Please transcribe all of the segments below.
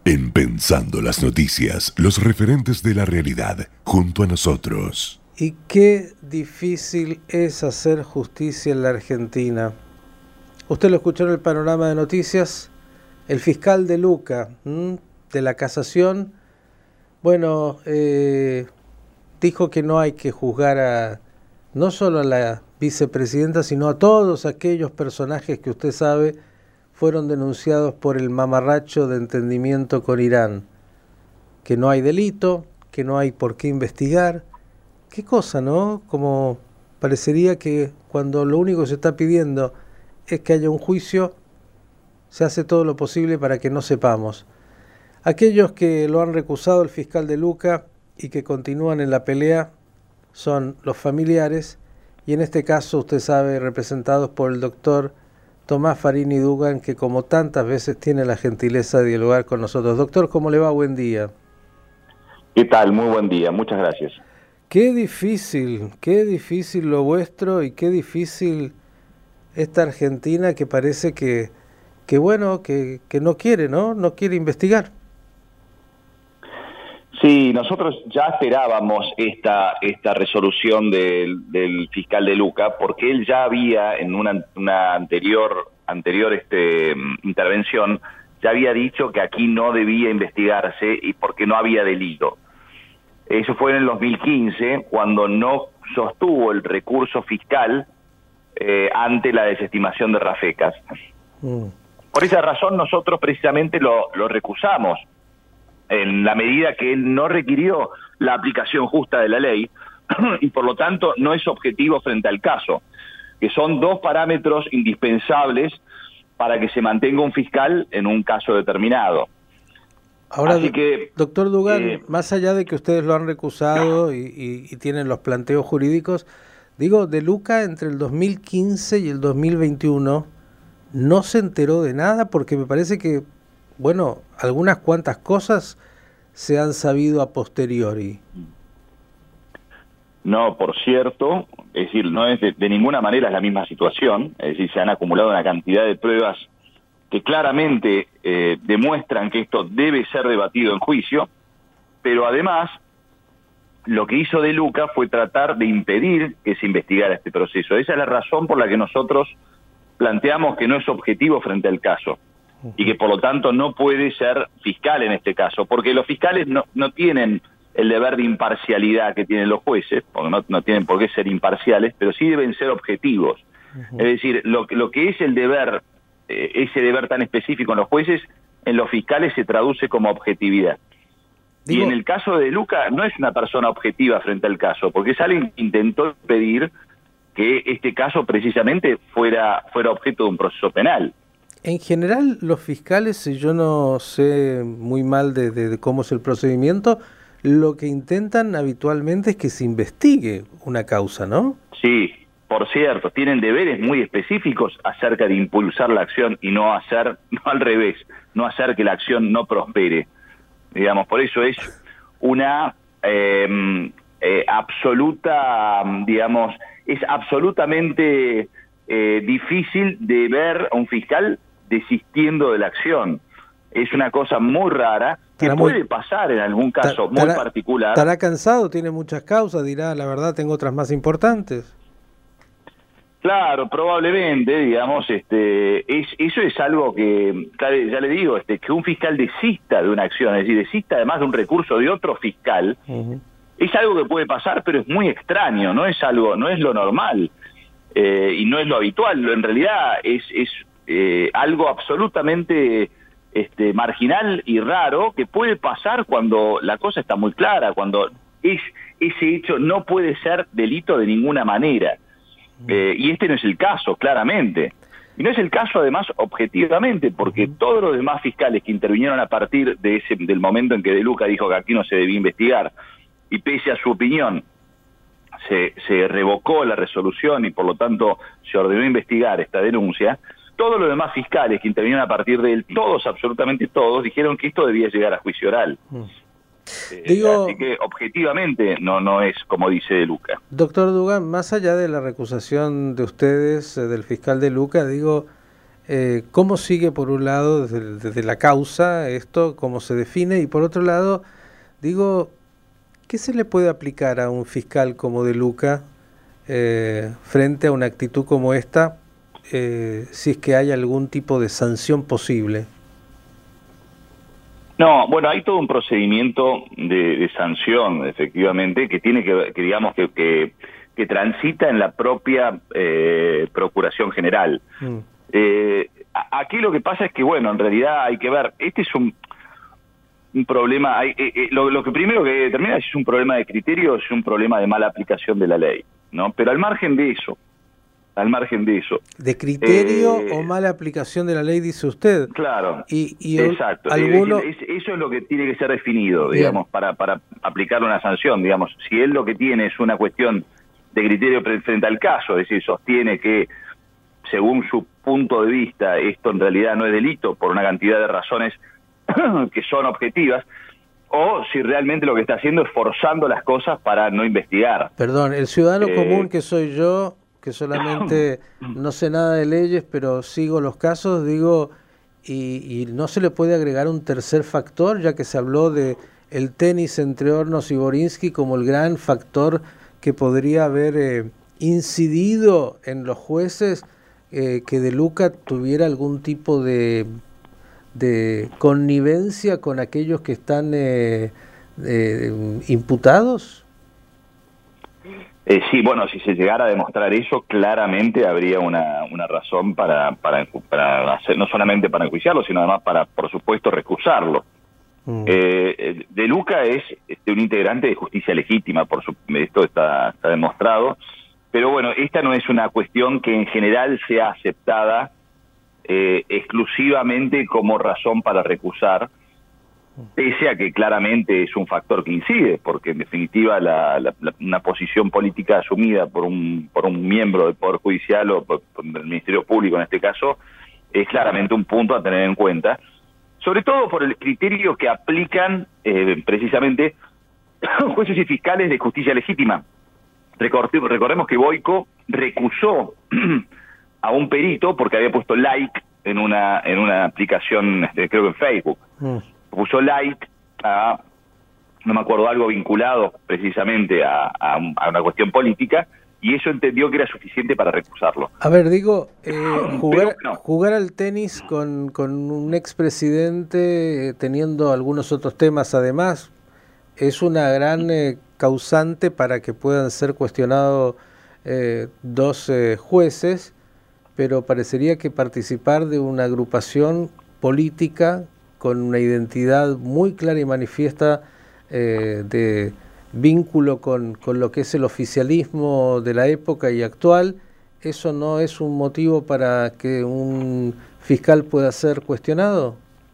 En Pensando las Noticias, los referentes de la realidad, junto a nosotros. Y qué difícil es hacer justicia en la Argentina. Usted lo escuchó en el panorama de noticias. El fiscal de Luca, de la casación, bueno, dijo que no hay que juzgar no solo a la vicepresidenta, sino a todos aquellos personajes que usted sabe fueron denunciados por el mamarracho de entendimiento con Irán. Que no hay delito, que no hay por qué investigar. Qué cosa, ¿no? Como parecería que cuando lo único que se está pidiendo es que haya un juicio, se hace todo lo posible para que no sepamos. Aquellos que lo han recusado el fiscal de Luca y que continúan en la pelea son los familiares, y en este caso, usted sabe, representados por el doctor Tomás Farini Dugan, que como tantas veces tiene la gentileza de dialogar con nosotros. Doctor, ¿cómo le va? Buen día. ¿Qué tal? Muy buen día, muchas gracias. Qué difícil lo vuestro y qué difícil esta Argentina que parece que no quiere, ¿no? No quiere investigar. Sí, nosotros ya esperábamos esta resolución del fiscal de Luca, porque él ya había en una anterior intervención, ya había dicho que aquí no debía investigarse y porque no había delito. Eso fue en el 2015, cuando no sostuvo el recurso fiscal ante la desestimación de Rafecas. Por esa razón nosotros precisamente lo recusamos, en la medida que él no requirió la aplicación justa de la ley y por lo tanto no es objetivo frente al caso, que son dos parámetros indispensables para que se mantenga un fiscal en un caso determinado. Ahora, así que, doctor Dugan, más allá de que ustedes lo han recusado y tienen los planteos jurídicos, digo, de Luca entre el 2015 y el 2021 no se enteró de nada, porque me parece que, bueno, algunas cuantas cosas se han sabido a posteriori. No, por cierto, es decir, no es de ninguna manera es la misma situación, es decir, se han acumulado una cantidad de pruebas que claramente demuestran que esto debe ser debatido en juicio, pero además lo que hizo De Luca fue tratar de impedir que se investigara este proceso. Esa es la razón por la que nosotros planteamos que no es objetivo frente al caso y que por lo tanto no puede ser fiscal en este caso, porque los fiscales no tienen el deber de imparcialidad que tienen los jueces, porque no tienen por qué ser imparciales, pero sí deben ser objetivos. Es decir, lo que es el deber, ese deber tan específico en los jueces, en los fiscales se traduce como objetividad. Y en el caso de Luca no es una persona objetiva frente al caso, porque es alguien que intentó pedir que este caso precisamente fuera objeto de un proceso penal. En general, los fiscales, si yo no sé muy mal de cómo es el procedimiento, lo que intentan habitualmente es que se investigue una causa, ¿no? Sí, por cierto, tienen deberes muy específicos acerca de impulsar la acción y no al revés, no hacer que la acción no prospere. Digamos, por eso es una absoluta, digamos, es absolutamente difícil de ver a un fiscal desistiendo de la acción. Es una cosa muy rara que puede pasar en algún caso muy particular. Estará cansado, tiene muchas causas, dirá, la verdad tengo otras más importantes. Claro, probablemente, digamos, eso es algo que, ya le digo, que un fiscal desista de una acción, es decir, desista además de un recurso de otro fiscal, es algo que puede pasar, pero es muy extraño, no es lo normal, y no es lo habitual, en realidad es algo absolutamente marginal y raro que puede pasar cuando la cosa está muy clara, cuando ese hecho no puede ser delito de ninguna manera. Y este no es el caso, claramente. Y no es el caso, además, objetivamente, porque todos los demás fiscales que intervinieron a partir del momento en que De Luca dijo que aquí no se debía investigar, y pese a su opinión, se revocó la resolución y por lo tanto se ordenó investigar esta denuncia, todos los demás fiscales que intervinieron a partir de él, todos, absolutamente todos, dijeron que esto debía llegar a juicio oral. Así que objetivamente no es como dice De Luca. Doctor Dugan, más allá de la recusación de ustedes, del fiscal De Luca, ¿Cómo sigue por un lado desde la causa esto, cómo se define? Y por otro lado, digo, ¿qué se le puede aplicar a un fiscal como De Luca frente a una actitud como esta, si es que hay algún tipo de sanción posible? No, bueno, hay todo un procedimiento de sanción, efectivamente, que tiene que digamos, que transita en la propia Procuración General. Aquí lo que pasa es que, bueno, en realidad hay que ver, este es un problema, lo que primero que determina si es un problema de criterio o si es un problema de mala aplicación de la ley, ¿no? Pero al margen de eso, ¿de criterio o mala aplicación de la ley, dice usted? Claro, y exacto. ¿alguno? Eso es lo que tiene que ser definido, digamos, para aplicar una sanción, digamos. Si él lo que tiene es una cuestión de criterio frente al caso, es decir, sostiene que, según su punto de vista, esto en realidad no es delito por una cantidad de razones que son objetivas, o si realmente lo que está haciendo es forzando las cosas para no investigar. Perdón, el ciudadano común que soy yo, que solamente no sé nada de leyes, pero sigo los casos, digo, y no se le puede agregar un tercer factor, ya que se habló de el tenis entre Hornos y Borinsky como el gran factor que podría haber incidido en los jueces, que De Luca tuviera algún tipo de connivencia con aquellos que están imputados. Sí, bueno, si se llegara a demostrar eso, claramente habría una razón para hacer, no solamente para enjuiciarlo, sino además para, por supuesto, recusarlo. De Luca es un integrante de justicia legítima, esto está demostrado, pero bueno, esta no es una cuestión que en general sea aceptada exclusivamente como razón para recusar, pese a que claramente es un factor que incide, porque en definitiva una posición política asumida por un miembro del Poder Judicial o por el Ministerio Público en este caso, es claramente un punto a tener en cuenta, sobre todo por el criterio que aplican precisamente jueces y fiscales de justicia legítima. Recordemos que Boyko recusó a un perito porque había puesto like en una aplicación, creo que en Facebook. Puso like a, no me acuerdo, algo vinculado precisamente a una cuestión política, y eso entendió que era suficiente para recusarlo. A ver, digo, jugar al tenis con un expresidente, teniendo algunos otros temas además, es una gran causante para que puedan ser cuestionados dos jueces, pero parecería que participar de una agrupación política con una identidad muy clara y manifiesta de vínculo con lo que es el oficialismo de la época y actual, ¿eso no es un motivo para que un fiscal pueda ser cuestionado?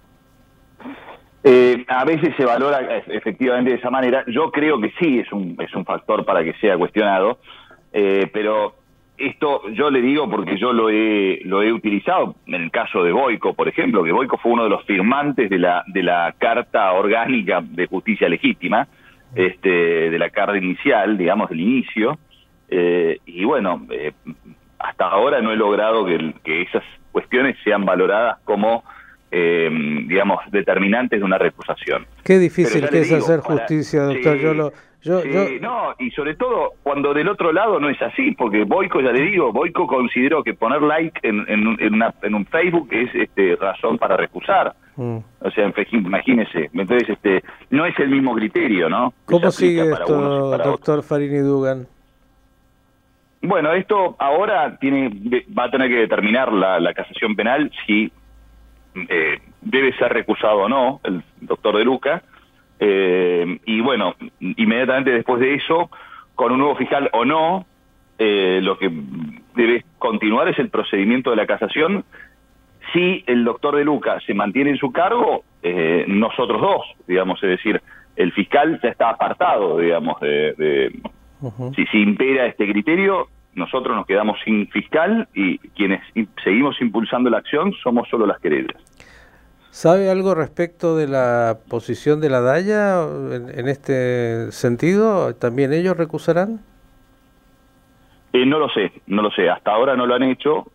A veces se valora efectivamente de esa manera. Yo creo que sí es un factor para que sea cuestionado, pero esto yo le digo porque yo lo he utilizado en el caso de Boyko, por ejemplo, que Boyko fue uno de los firmantes de la Carta Orgánica de Justicia Legítima, de la carta inicial, digamos, del inicio, y bueno, hasta ahora no he logrado que esas cuestiones sean valoradas como digamos, determinantes de una recusación. Qué difícil que es hacer justicia, doctor. No, y sobre todo cuando del otro lado no es así, porque Boyko, ya le digo, Boyko consideró que poner like en un Facebook es razón para recusar. O sea, imagínese, entonces no es el mismo criterio, ¿no? ¿Cómo sigue esto, doctor Farini Dugan? Bueno, esto ahora va a tener que determinar la casación penal si debe ser recusado o no el doctor De Luca, y bueno, inmediatamente después de eso, con un nuevo fiscal o no, lo que debe continuar es el procedimiento de la casación. Si el doctor De Luca se mantiene en su cargo, nosotros dos, digamos, es decir, el fiscal ya está apartado, digamos, si impera este criterio, nosotros nos quedamos sin fiscal y quienes seguimos impulsando la acción somos solo las querellas. ¿Sabe algo respecto de la posición de la Daya en este sentido? ¿También ellos recusarán? No lo sé. Hasta ahora no lo han hecho.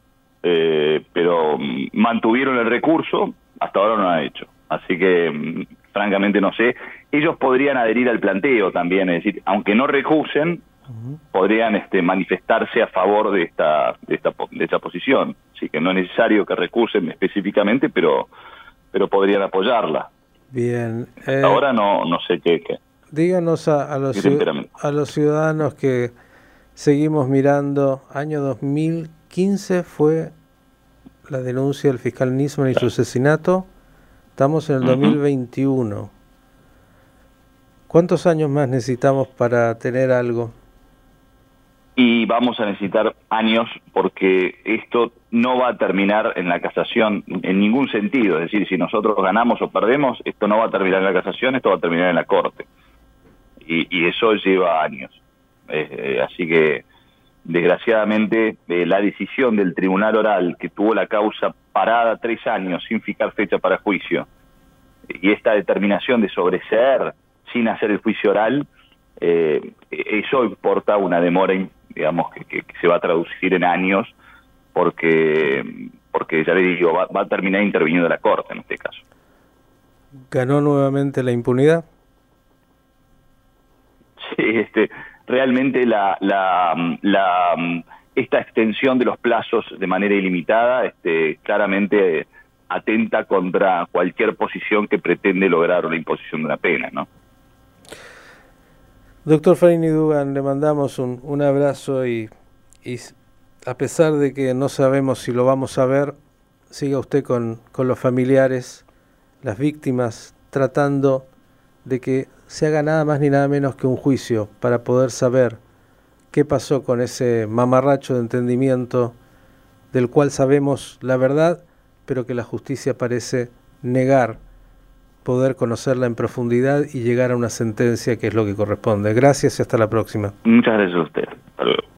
pero mantuvieron el recurso, hasta ahora no lo han hecho. Así que, francamente, no sé. Ellos podrían adherir al planteo también, es decir, aunque no recusen, podrían manifestarse a favor de esta posición. Así que no es necesario que recusen específicamente, pero podrían apoyarla. Bien. Ahora no sé qué. Díganos a los ciudadanos que seguimos mirando, año 2015 fue la denuncia del fiscal Nisman y su asesinato, estamos en el 2021. ¿Cuántos años más necesitamos para tener algo? Y vamos a necesitar años, porque esto no va a terminar en la casación en ningún sentido. Es decir, si nosotros ganamos o perdemos, esto no va a terminar en la casación, esto va a terminar en la corte. Y eso lleva años. Así que, desgraciadamente, la decisión del tribunal oral, que tuvo la causa parada 3 años sin fijar fecha para juicio, y esta determinación de sobreseer sin hacer el juicio oral, eso importa una demora, digamos, que se va a traducir en años, porque ya le digo, va a terminar interviniendo la Corte en este caso. ¿Ganó nuevamente la impunidad? Sí, realmente esta extensión de los plazos de manera ilimitada claramente atenta contra cualquier posición que pretende lograr la imposición de una pena, ¿no? Doctor Farini Dugan, le mandamos un abrazo y a pesar de que no sabemos si lo vamos a ver, siga usted con los familiares, las víctimas, tratando de que se haga nada más ni nada menos que un juicio para poder saber qué pasó con ese mamarracho de entendimiento del cual sabemos la verdad, pero que la justicia parece negar poder conocerla en profundidad y llegar a una sentencia que es lo que corresponde. Gracias y hasta la próxima. Muchas gracias a usted. Hasta luego.